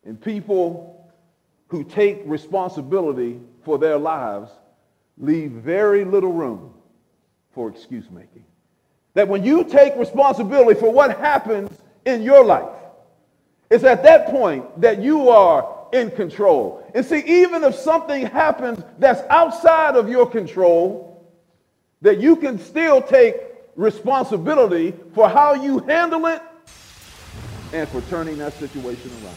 And people who take responsibility for their lives leave very little room for excuse making. That when you take responsibility for what happens in your life, it's at that point that you are in control. And see, even if something happens that's outside of your control, that you can still take responsibility for how you handle it and for turning that situation around.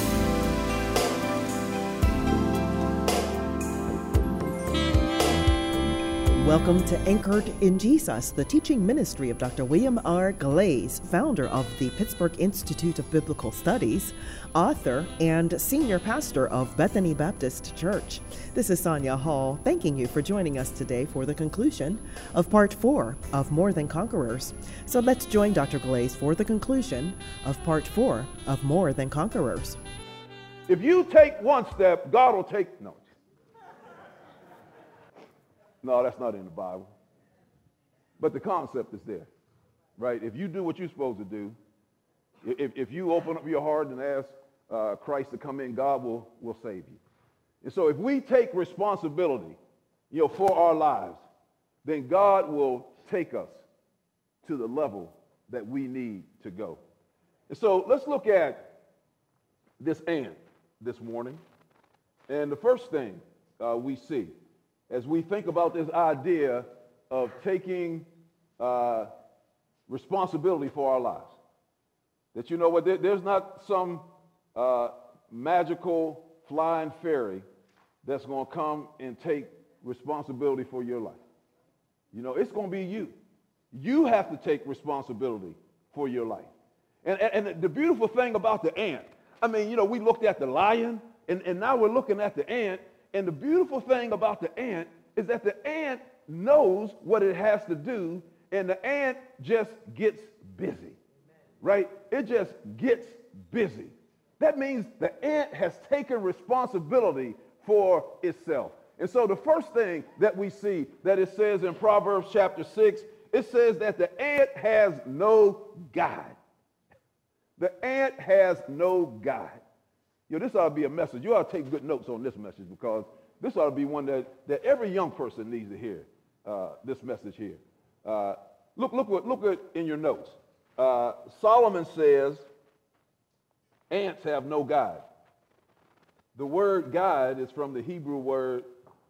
Welcome to Anchored in Jesus, the teaching ministry of Dr. William R. Glaze, founder of the Pittsburgh Institute of Biblical Studies, author, and senior pastor of Bethany Baptist Church. This is Sonia Hall, thanking you for joining us today for the conclusion of Part 4 of More Than Conquerors. So let's join Dr. Glaze for the conclusion of Part 4 of More Than Conquerors. If you take one step, God will take no. No, that's not in the Bible. But the concept is there, right? If you do what you're supposed to do, if you open up your heart and ask Christ to come in, God will save you. And so if we take responsibility, for our lives, then God will take us to the level that we need to go. And so let's look at this ant this morning. And the first thing we see as we think about this idea of taking responsibility for our lives. That there's not some magical flying fairy that's going to come and take responsibility for your life. It's going to be you. You have to take responsibility for your life. And the beautiful thing about the ant, we looked at the lion, and now we're looking at the ant. And the beautiful thing about the ant is that the ant knows what it has to do, and the ant just gets busy, right? It just gets busy. That means the ant has taken responsibility for itself. And so the first thing that we see that it says in Proverbs chapter 6, it says that the ant has no guide. The ant has no guide. This ought to be a message. You ought to take good notes on this message, because this ought to be one that every young person needs to hear, this message here. Look at in your notes. Solomon says ants have no guide. The word guide is from the Hebrew word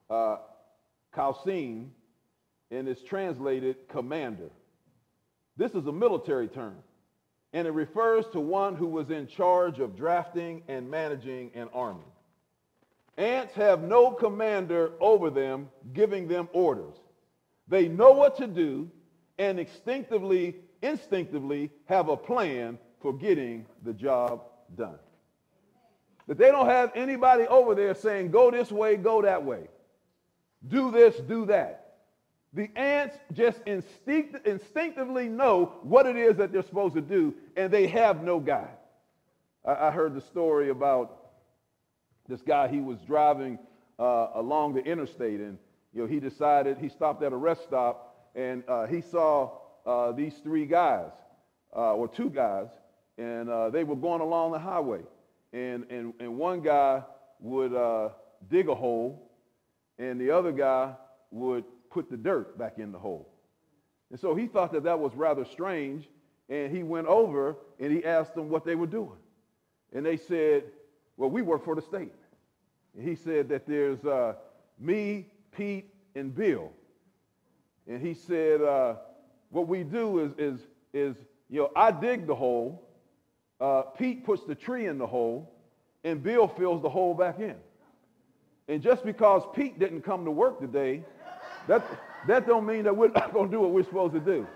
kausim, and it's translated commander. This is a military term, and it refers to one who was in charge of drafting and managing an army. Ants have no commander over them, giving them orders. They know what to do and instinctively have a plan for getting the job done. That they don't have anybody over there saying, go this way, go that way. Do this, do that. The ants just instinctively know what it is that they're supposed to do, and they have no guide. I heard the story about this guy. He was driving along the interstate, and he stopped at a rest stop, and he saw these three guys, or two guys, and they were going along the highway, and one guy would dig a hole, and the other guy would put the dirt back in the hole. And so he thought that was rather strange, and he went over and he asked them what they were doing. And they said, well, we work for the state. And he said that there's me, Pete, and Bill. And he said, what we do is I dig the hole, Pete puts the tree in the hole, and Bill fills the hole back in. And just because Pete didn't come to work today, that don't mean that we're not going to do what we're supposed to do.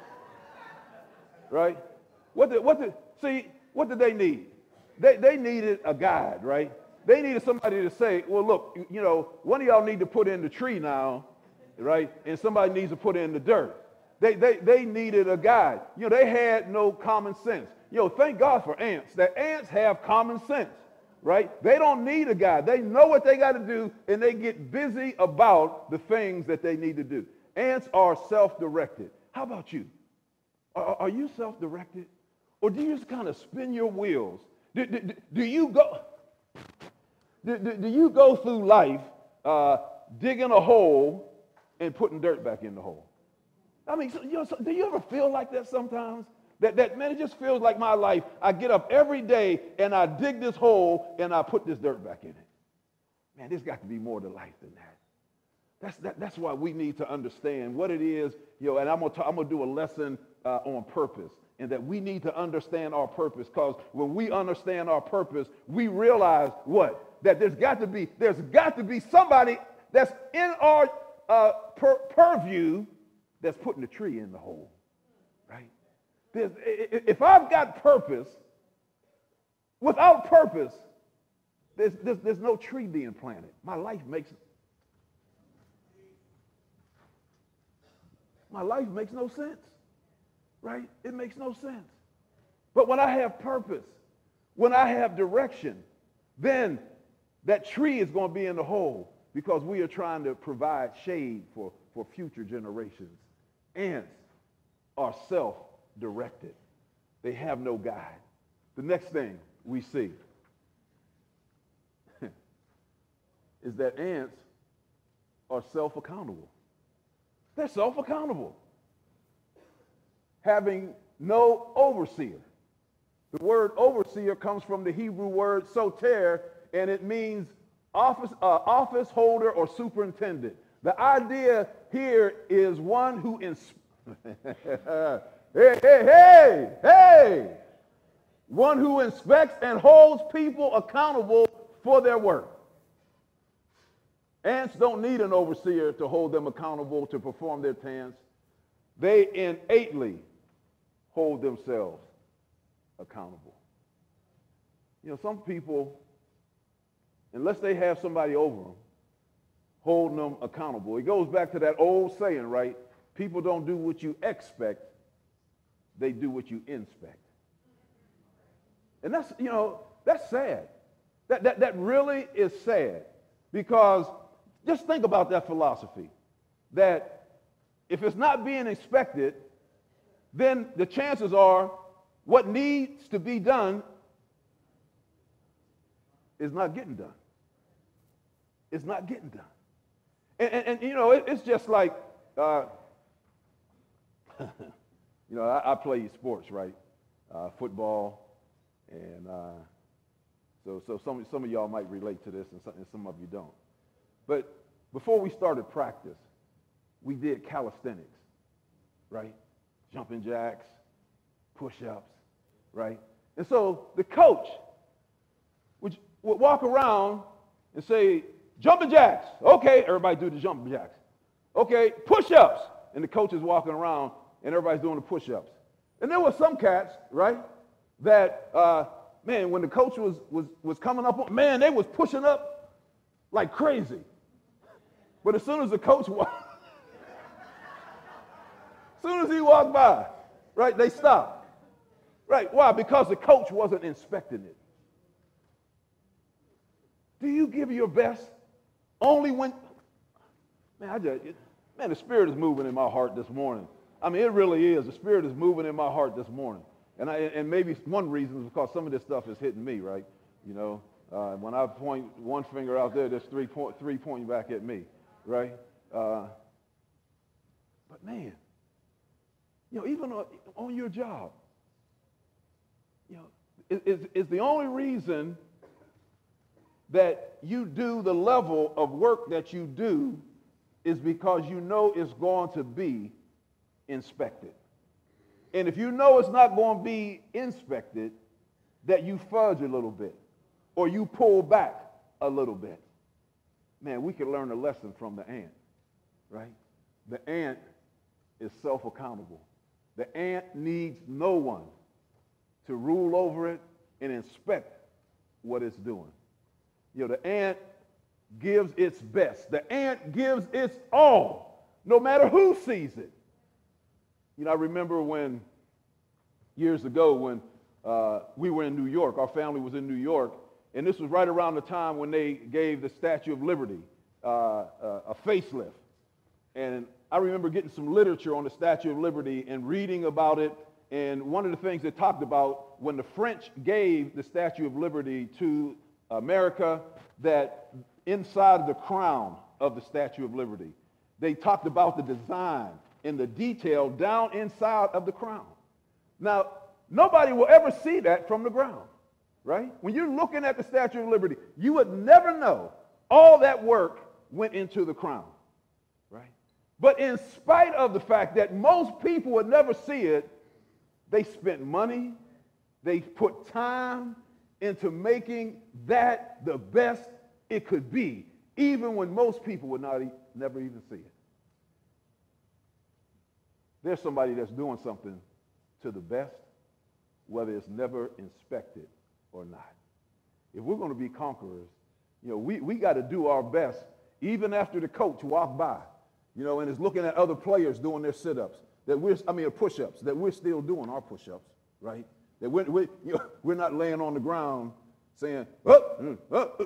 Right? What did they need? They needed a guide, right? They needed somebody to say, well, look, one of y'all need to put in the tree now, right? And somebody needs to put in the dirt. They needed a guide. They had no common sense. Thank God for ants. That ants have common sense, right? They don't need a guide. They know what they got to do, and they get busy about the things that they need to do. Ants are self-directed. How about you? Are you self-directed? Or do you just kind of spin your wheels? Do you go? Do you go through life digging a hole and putting dirt back in the hole? I mean, do you ever feel like that sometimes? That man, it just feels like my life. I get up every day and I dig this hole and I put this dirt back in it. Man, there's got to be more to life than that. That's why we need to understand what it is, and I'm gonna do a lesson on purpose, and that we need to understand our purpose, because when we understand our purpose, we realize what? That there's got to be somebody that's in our purview that's putting the tree in the hole, right? If I've got purpose, without purpose, there's no tree being planted. My life makes no sense, right? It makes no sense. But when I have purpose, when I have direction, then that tree is going to be in the hole, because we are trying to provide shade for future generations. Ants are self-directed. They have no guide. The next thing we see is that ants are self-accountable. They're self-accountable, having no overseer. The word overseer comes from the Hebrew word soter, and it means office holder or superintendent. The idea here is one who one who inspects and holds people accountable for their work. Ants don't need an overseer to hold them accountable to perform their tasks. They innately hold themselves accountable. Some people, unless they have somebody over them, holding them accountable. It goes back to that old saying, right? People don't do what you expect, they do what you inspect. And that's sad. That really is sad, because just think about that philosophy, that if it's not being inspected, then the chances are what needs to be done is not getting done. It's not getting done. And it's just like, I play sports, right? Football, and so some of y'all might relate to this, and some of you don't. But before we started practice, we did calisthenics, right? Jumping jacks, push-ups, right? And so the coach would walk around and say, jumping jacks. Okay, everybody do the jumping jacks. Okay, push-ups. And the coach is walking around and everybody's doing the push-ups. And there were some cats, right, that, when the coach was coming up, man, they was pushing up like crazy. But as soon as the coach walked, as soon as he walked by, right, they stopped. Right, why? Because the coach wasn't inspecting it. Do you give your best only when, the Spirit is moving in my heart this morning. I mean, it really is. The Spirit is moving in my heart this morning. And maybe one reason is because some of this stuff is hitting me, right? When I point one finger out there, there's three pointing back at me, right? But man, even on your job, is the only reason that you do the level of work that you do is because you know it's going to be inspected. And if you know it's not going to be inspected, that you fudge a little bit or you pull back a little bit. Man, we can learn a lesson from the ant, right? The ant is self-accountable. The ant needs no one to rule over it and inspect what it's doing. The ant gives its best. The ant gives its all, no matter who sees it. I remember years ago when we were in New York, our family was in New York, and this was right around the time when they gave the Statue of Liberty a facelift. And I remember getting some literature on the Statue of Liberty and reading about it. And one of the things they talked about, when the French gave the Statue of Liberty to America that inside of the crown of the Statue of Liberty, they talked about the design and the detail down inside of the crown. Now, nobody will ever see that from the ground, right? When you're looking at the Statue of Liberty, you would never know all that work went into the crown, right? But in spite of the fact that most people would never see it, they spent money, they put time into making that the best it could be, even when most people would never even see it. There's somebody that's doing something to the best, whether it's never inspected or not. If we're going to be conquerors, we got to do our best, even after the coach walked by, and is looking at other players doing their sit-ups, push-ups, that we're still doing our push-ups, right? That we're not laying on the ground saying, but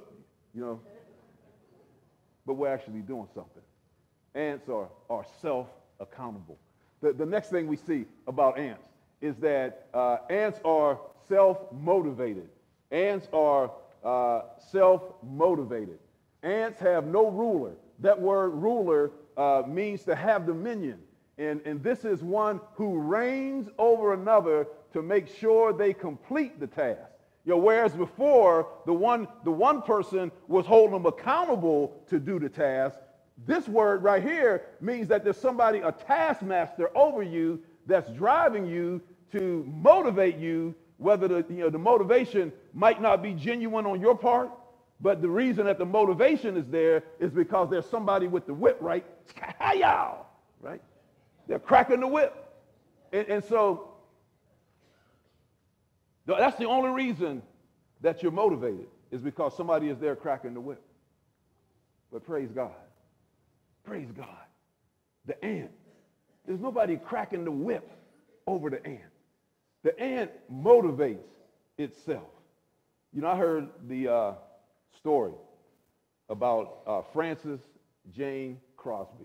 we're actually doing something. Ants are self-accountable. The next thing we see about ants is that ants are self-motivated. Ants are self-motivated. Ants have no ruler. That word ruler means to have dominion. And this is one who reigns over another to make sure they complete the task. Whereas before, the one person was holding them accountable to do the task, this word right here means that there's somebody, a taskmaster over you, that's driving you to motivate you, whether the motivation might not be genuine on your part, but the reason that the motivation is there is because there's somebody with the whip, right? Right? They're cracking the whip. And so that's the only reason that you're motivated, is because somebody is there cracking the whip. But praise God. Praise God. The ant. There's nobody cracking the whip over the ant. The ant motivates itself. I heard the story about Frances Jane Crosby.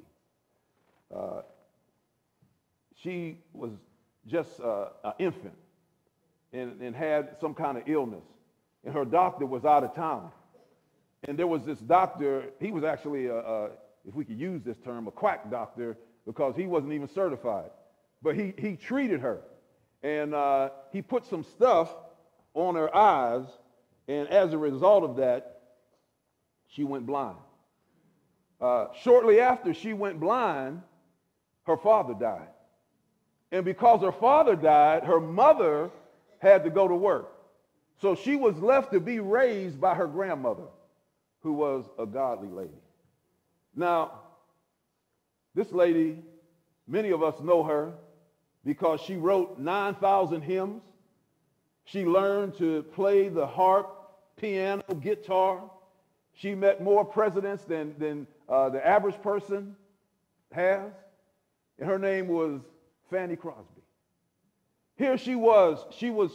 She was just an infant and had some kind of illness. And her doctor was out of town. And there was this doctor, he was actually, if we could use this term, a quack doctor, because he wasn't even certified. But he treated her. And he put some stuff on her eyes. And as a result of that, she went blind. Shortly after she went blind, her father died. And because her father died, her mother had to go to work. So she was left to be raised by her grandmother, who was a godly lady. Now, this lady, many of us know her because she wrote 9,000 hymns. She learned to play the harp, piano, guitar. She met more presidents than the average person has. And her name was Fanny Crosby. Here she was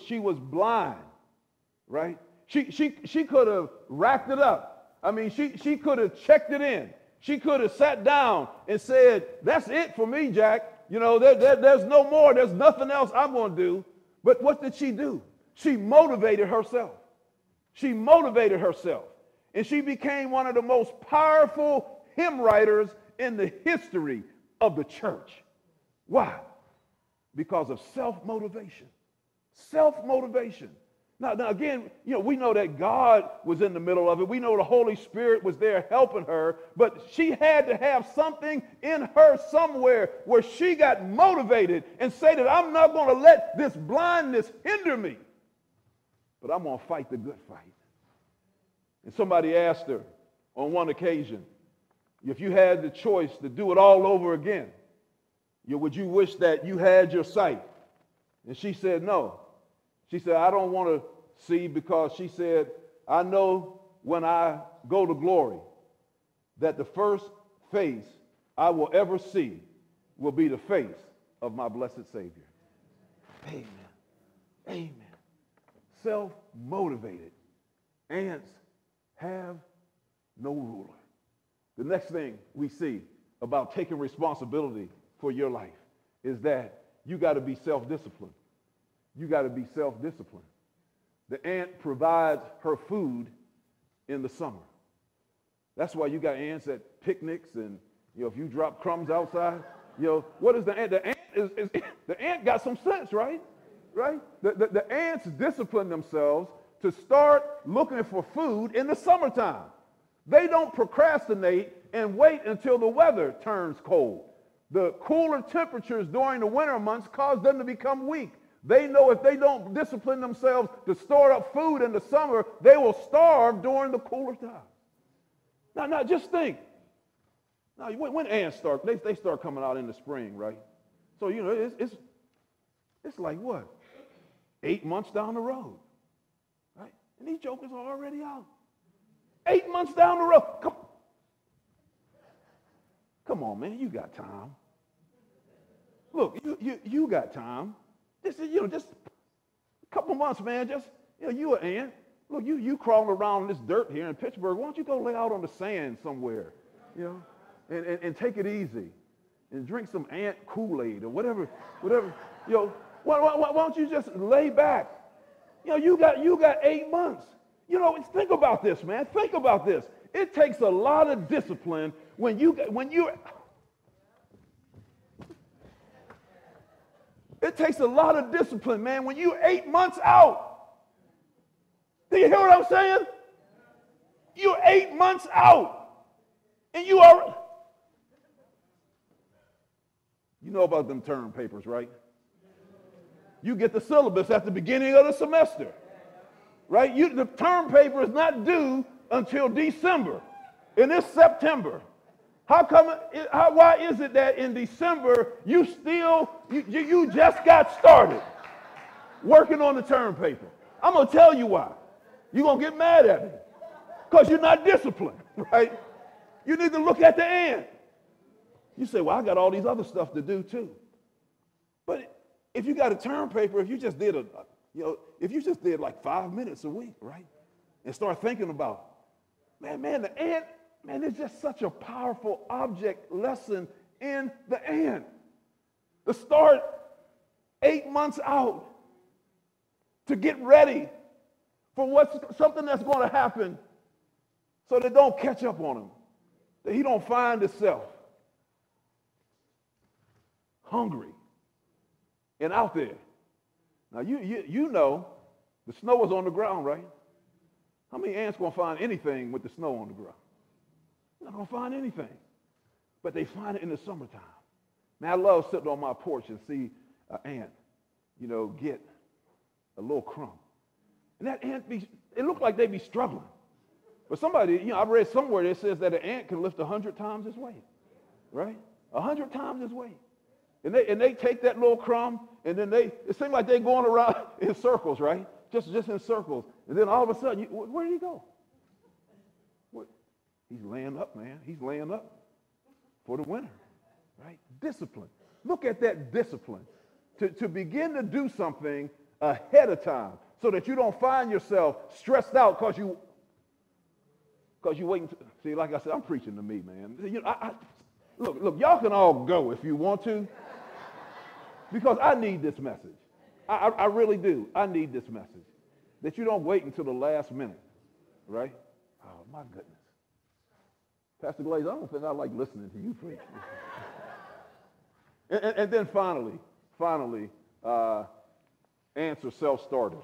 blind, right? She could have racked it up. I mean, she could have checked it in. She could have sat down and said, that's it for me, Jack. There's no more. There's nothing else I'm going to do. But what did she do? She motivated herself. She motivated herself. And she became one of the most powerful hymn writers in the history of the church. Why? Because of self-motivation. Self-motivation. Now again, we know that God was in the middle of it. We know the Holy Spirit was there helping her, but she had to have something in her somewhere where she got motivated and say that I'm not going to let this blindness hinder me, but I'm going to fight the good fight. And somebody asked her on one occasion, if you had the choice to do it all over again, would you wish that you had your sight? And she said, no. She said, I don't want to see, because she said, I know when I go to glory that the first face I will ever see will be the face of my blessed Savior. Amen. Amen. Self-motivated. Ants have no ruler. The next thing we see about taking responsibility for your life is that you got to be self-disciplined. You got to be self-disciplined. The ant provides her food in the summer. That's why you got ants at picnics, and if you drop crumbs outside, what is the ant? The ant the ant got some sense, right? Right? The ants discipline themselves to start looking for food in the summertime. They don't procrastinate and wait until the weather turns cold. The cooler temperatures during the winter months cause them to become weak. They know if they don't discipline themselves to store up food in the summer, they will starve during the cooler times. Now just think. Now, when ants start, they start coming out in the spring, right? So, it's like what? 8 months down the road, right? And these jokers are already out. 8 months down the road. Come on, man, you got time. Look, you got time. This is, just a couple months, man. Just, you an ant. Look, you crawling around in this dirt here in Pittsburgh. Why don't you go lay out on the sand somewhere, and take it easy, and drink some ant Kool-Aid or whatever. Why don't you just lay back? You got 8 months. Think about this, man. Think about this. It takes a lot of discipline when you. It takes a lot of discipline, man, when you're 8 months out. Do you hear what I'm saying? You're 8 months out, and you are. You know about them term papers, right? You get the syllabus at the beginning of the semester, right? The term paper is not due until December, and it's September. Why is it that in December you just got started working on the term paper? I'm going to tell you why. You're going to get mad at me because you're not disciplined, right? You need to look at the ant. You say, well, I got all these other stuff to do too. But if you got a term paper, if you just did like 5 minutes a week, right? And start thinking about, man, the ant, man, it's just such a powerful object lesson in the ant. To start 8 months out, to get ready for something that's going to happen so that don't catch up on him, that he don't find himself hungry and out there. Now, you know the snow is on the ground, right? How many ants going to find anything with the snow on the ground? They're not going to find anything. But they find it in the summertime. Man, I love sitting on my porch and see an ant, get a little crumb. And that ant, it looked like they be struggling. But somebody, I read somewhere that says that an ant can lift 100 times its weight, right? 100 times its weight. And they take that little crumb, and then it seems like they're going around in circles, right? Just in circles. And then all of a sudden, where did he go? He's laying up, man. He's laying up for the winter, right? Discipline. Look at that discipline. To begin to do something ahead of time so that you don't find yourself stressed out because you waiting. See, like I said, I'm preaching to me, man. Look, y'all can all go if you want to because I need this message. I really do. I need this message. That you don't wait until the last minute, right? Oh, my goodness. Pastor Glaze, I don't think I like listening to you preach. and then finally, answer self-starters.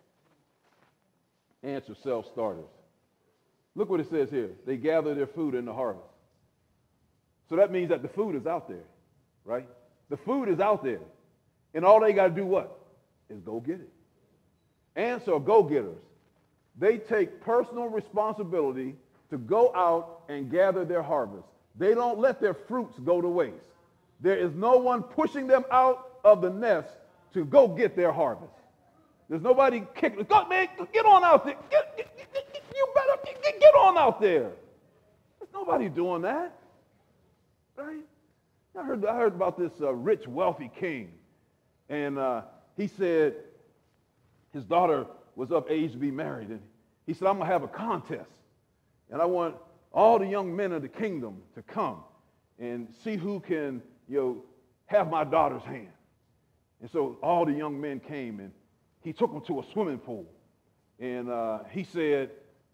Answer self-starters. Look what it says here. They gather their food in the harvest. So that means that the food is out there, right? The food is out there. And all they got to do what? Is go get it. Ants are go-getters. They take personal responsibility to go out and gather their harvest. They don't let their fruits go to waste. There is no one pushing them out of the nest to go get their harvest. There's nobody kicking. Go, man, get on out there. You better get on out there. There's nobody doing that, right? I heard about this rich, wealthy king, and he said his daughter was of age to be married, and he said, I'm going to have a contest, and I want all the young men of the kingdom to come and see who can, have my daughter's hand. And so all the young men came, and he took them to a swimming pool, and he said,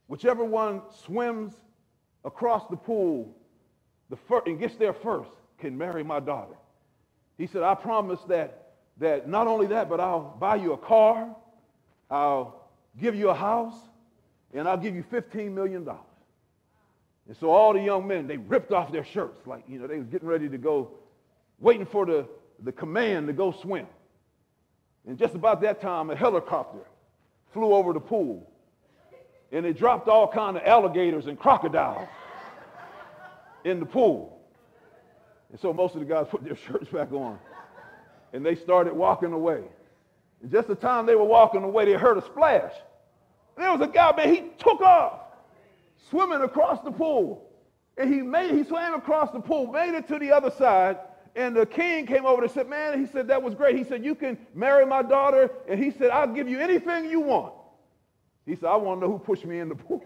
whichever one swims across the pool and gets there first can marry my daughter. He said, I promise that not only that, but I'll buy you a car, I'll give you a house, and I'll give you $15 million. And so all the young men, they ripped off their shirts like, they were getting ready to go, waiting for the command to go swim. And just about that time, a helicopter flew over the pool, and it dropped all kinds of alligators and crocodiles in the pool. And so most of the guys put their shirts back on, and they started walking away. And just the time they were walking away, they heard a splash. And there was a guy, man, he took off, swimming across the pool. And he swam across the pool, made it to the other side, and the king came over and said, man, he said, that was great. He said, you can marry my daughter, and he said, I'll give you anything you want. He said, I want to know who pushed me in the pool.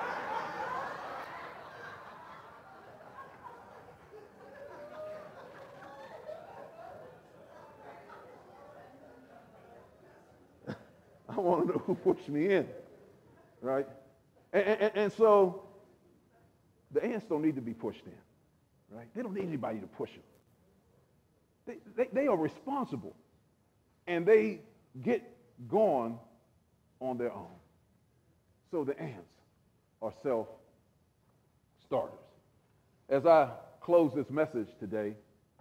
I want to know who pushed me in, right? And so the ants don't need to be pushed in, right? They don't need anybody to push them. They are responsible, and they get going on their own. So the ants are self-starters. As I close this message today,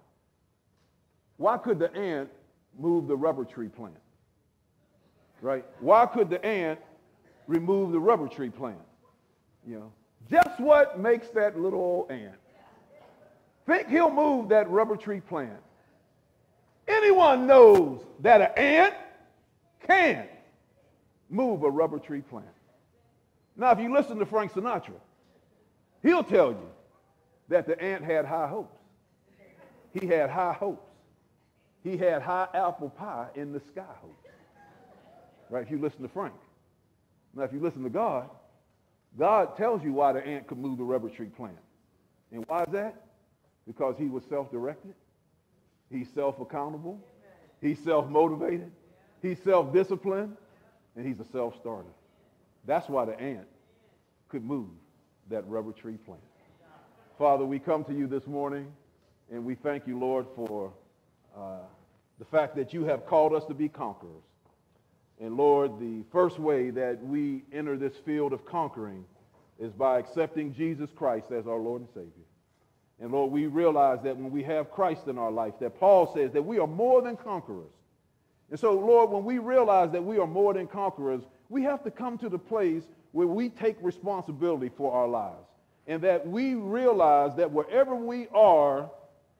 why could the ant move the rubber tree plant? Right? Why could the ant remove the rubber tree plant? Just what makes that little old ant think he'll move that rubber tree plant? Anyone knows that an ant can move a rubber tree plant. Now, if you listen to Frank Sinatra, he'll tell you that the ant had high hopes. He had high hopes. He had high apple pie in the sky hopes. Right, if you listen to Frank. Now, if you listen to God, God tells you why the ant could move the rubber tree plant. And why is that? Because he was self-directed. He's self-accountable. He's self-motivated. He's self-disciplined. And he's a self-starter. That's why the ant could move that rubber tree plant. Father, we come to you this morning, and we thank you, Lord, for the fact that you have called us to be conquerors. And Lord, the first way that we enter this field of conquering is by accepting Jesus Christ as our Lord and Savior. And Lord, we realize that when we have Christ in our life, that Paul says that we are more than conquerors. And so, Lord, when we realize that we are more than conquerors, we have to come to the place where we take responsibility for our lives. And that we realize that wherever we are,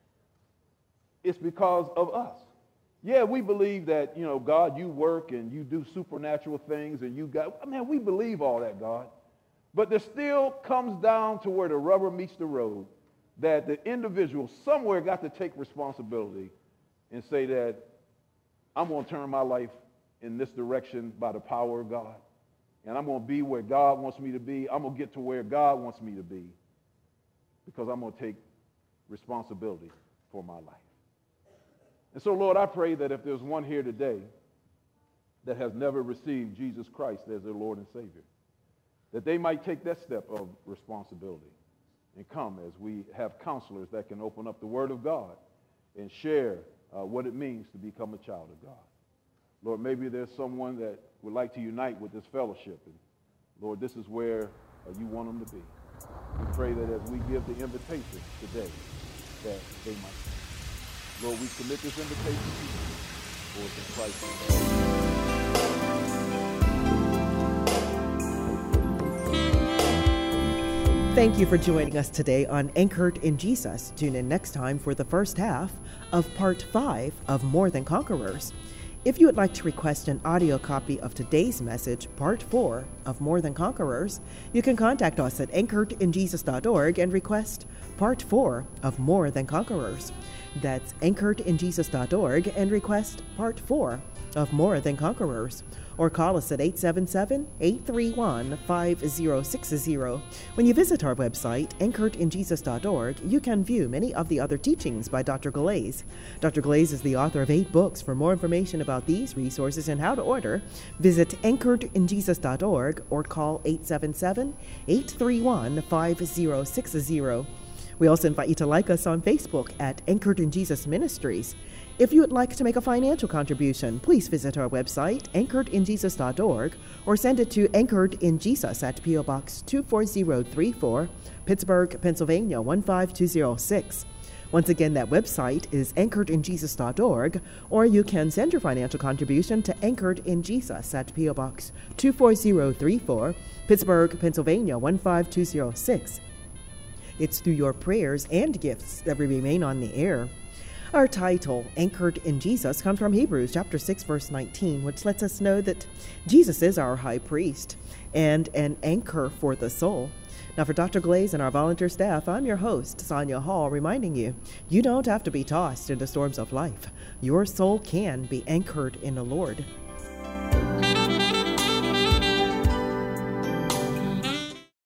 it's because of us. Yeah, we believe that, God, you work and you do supernatural things and we believe all that, God. But there still comes down to where the rubber meets the road, that the individual somewhere got to take responsibility and say that I'm going to turn my life in this direction by the power of God. And I'm going to be where God wants me to be. I'm going to get to where God wants me to be because I'm going to take responsibility for my life. And so, Lord, I pray that if there's one here today that has never received Jesus Christ as their Lord and Savior, that they might take that step of responsibility and come as we have counselors that can open up the Word of God and share what it means to become a child of God. Lord, maybe there's someone that would like to unite with this fellowship. And Lord, this is where you want them to be. We pray that as we give the invitation today, that they might come. Lord, we commit this invitation to you, for it's in Christ. Thank you for joining us today on Anchored in Jesus. Tune in next time for the first half of Part 5 of More Than Conquerors. If you would like to request an audio copy of today's message, Part 4 of More Than Conquerors, you can contact us at anchoredinjesus.org and request Part 4 of More Than Conquerors. That's anchoredinjesus.org and request Part 4 of More Than Conquerors. or call us at 877-831-5060. When you visit our website, anchoredinjesus.org, you can view many of the other teachings by Dr. Galais. Dr. Galais is the author of 8 books. For more information about these resources and how to order, visit anchoredinjesus.org or call 877-831-5060. We also invite you to like us on Facebook at Anchored in Jesus Ministries. If you would like to make a financial contribution, please visit our website, anchoredinjesus.org, or send it to Anchored in Jesus at P.O. Box 24034, Pittsburgh, Pennsylvania 15206. Once again, that website is anchoredinjesus.org, or you can send your financial contribution to Anchored in Jesus at P.O. Box 24034, Pittsburgh, Pennsylvania 15206. It's through your prayers and gifts that we remain on the air. Our title, Anchored in Jesus, comes from Hebrews chapter 6, verse 19, which lets us know that Jesus is our high priest and an anchor for the soul. Now, for Dr. Galais and our volunteer staff, I'm your host, Sonia Hall, reminding you, you don't have to be tossed into storms of life. Your soul can be anchored in the Lord.